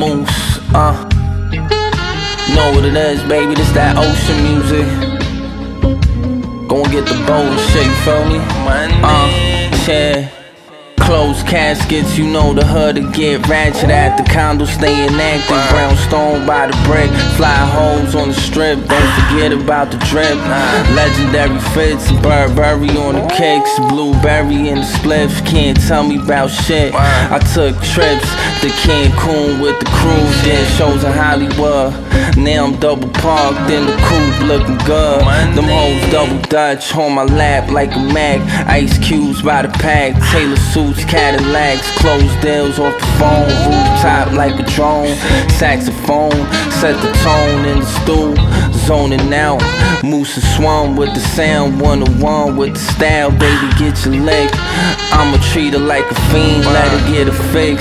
Moose, know what it is, baby, this that ocean music. Go and get the boat and shit, you feel me? Yeah. Closed caskets, you know the hood to get ratchet at. The condo staying active, brownstone by the brick. Fly holes on the strip, don't forget about the drip. Legendary fits, Burberry on the kicks. Blueberry in the spliffs, can't tell me about shit. I took trips to Cancun with the crew, did shows in Hollywood. Now I'm double parked in the coupe looking good. Them hoes double Dutch on my lap like a Mac. Ice cubes by the pack, Taylor suits, Cadillacs, closed deals off the phone. Rooftop like a drone, saxophone, set the tone in the stool. Zoning out, Moose and Swum with the sound. 101 with the style, baby, get your lick. I'ma treat her like a fiend, let her get a fix.